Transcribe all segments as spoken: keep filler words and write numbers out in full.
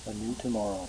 a new tomorrow.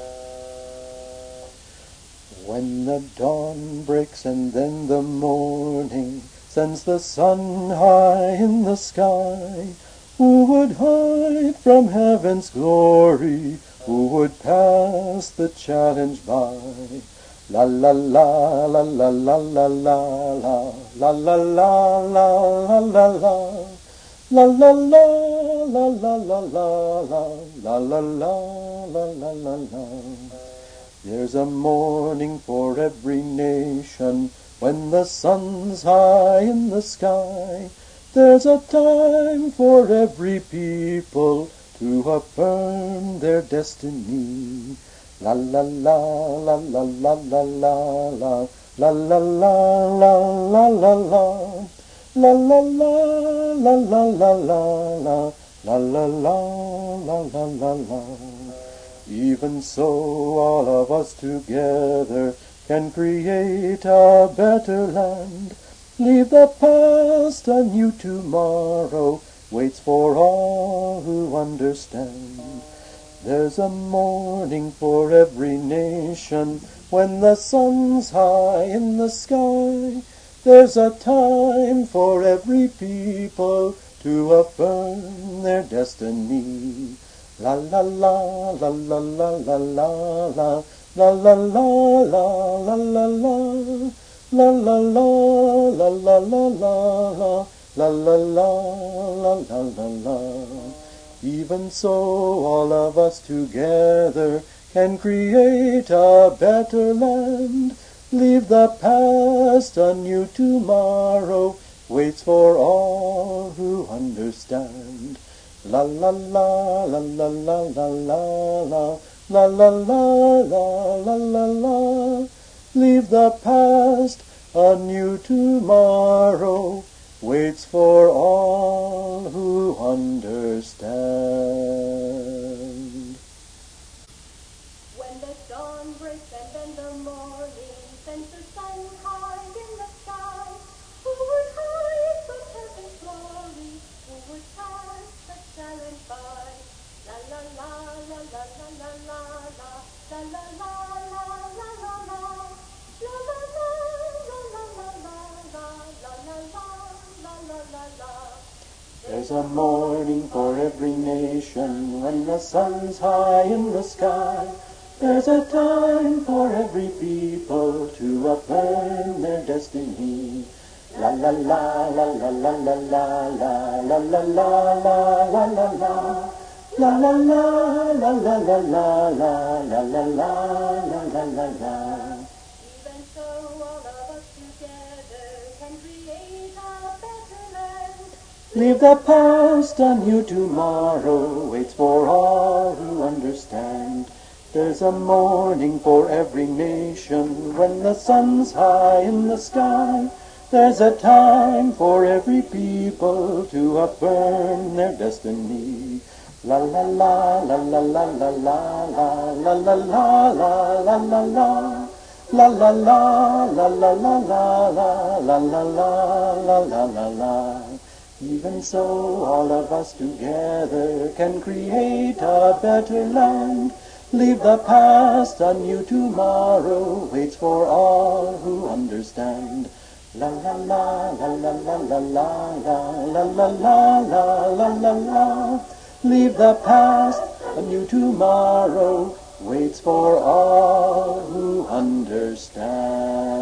When the dawn breaks and then the morning sends the sun high in the sky, who would hide from heaven's glory? Who would pass the challenge by? La la la la la la la la la la la la la la la la. La la la la la la la la la la la la la la. There's a morning for every nation when the sun's high in the sky. There's a time for every people to affirm their destiny. La la la la la la la la la la la la la la la la. La la la la la la la la la la la la la la. Even so, all of us together can create a better land. Leave the past, a new tomorrow waits for all who understand. There's a morning for every nation when the sun's high in the sky. There's a time for every people to affirm their destiny. La la la la la la la la la la la la la la la la. La la la la la la la la la la la la la la. Even so, all of us together can create a better land. Leave the past, a new tomorrow waits for all who understand. La la la la la la la la la la la la la la la. Leave the past, a new tomorrow waits for all who understand. When the dawn breaks and then the morning sends the sun high in the sky, who would hide from heaven's glory? Who would pass the challenge by? La la la la la la la la la la la la la la la la. La la la la la la la la la la la la la. There's a morning for every nation when the sun's high in the sky. There's a time for every people to affirm their destiny. La la la la la la la la la la la la la la la la. La la la la la la la la la la la la la la. Even so, all of us together can create a better land. Leave the past, a new tomorrow waits for all who understand. There's a morning for every nation when the sun's high in the sky. There's a time for every people to affirm their destiny. La la la la la la la la la la la la la la la la. La la la la la la la la la la la la la la. Even so, all of us together can create a better land. Leave the past, a new tomorrow waits for all who understand. La la la la la la la la la la la la la la la la. Leave the past, a new tomorrow waits for all who understand.